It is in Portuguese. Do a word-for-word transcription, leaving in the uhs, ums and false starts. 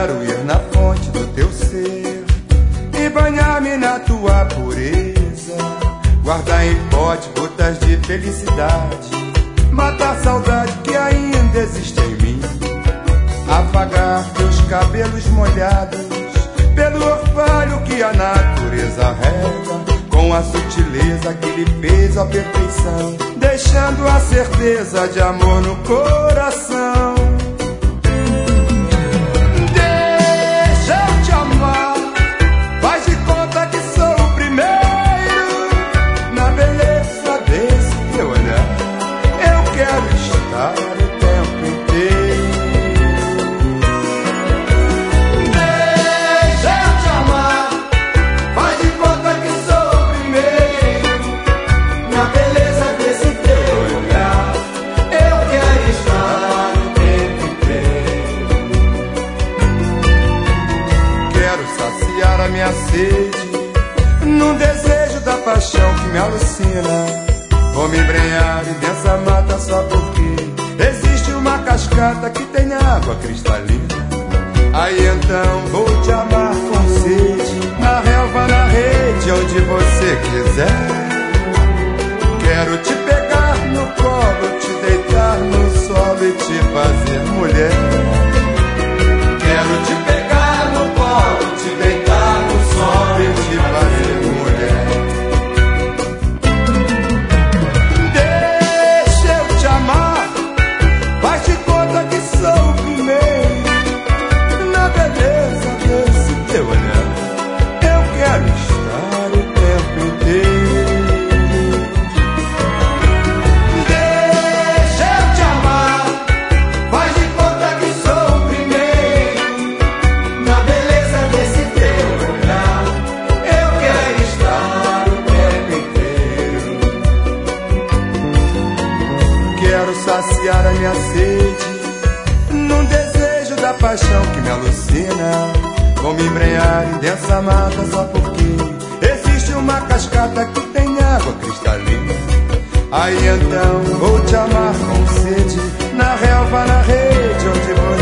quero ir na fonte do teu ser e banhar-me na tua pureza, guardar em pote gotas de felicidade, matar a saudade que ainda existe em mim, apagar teus cabelos molhados pelo orvalho que a natureza rega, com a sutileza que lhe fez a perfeição, deixando a certeza de amor no coração. Deixa eu te amar, faz de conta que sou o primeiro, na beleza desse teu olhar, eu quero estar o tempo inteiro. Deixa eu te amar, faz de conta que sou o primeiro, na beleza desse teu olhar, eu quero estar o tempo inteiro. Quero saciar a minha sede num desejo da paixão que me alucina. Vou me embrenhar e dessa mata só porque existe uma cascata que tem água cristalina. Aí então vou te amar com sede, na relva, na rede, onde você quiser. Quero te pegar no colo, te deitar no solo e te fazer mulher. Quero te pegar no colo, te deitar no solo e te fazer mulher. Deixa eu te amar, faz de conta que sou o primeiro, na beleza desse teu olhar, eu quero estar o tempo inteiro. Deixa eu te amar, faz de conta que sou o primeiro, na beleza desse teu olhar, eu quero estar o tempo inteiro. Quero saciar a minha sede num desejo da paixão que me alucina. Vou me embrenhar em densa mata só porque existe uma cascata que tem água cristalina. Aí então vou te amar com sede, na relva, na rede, onde você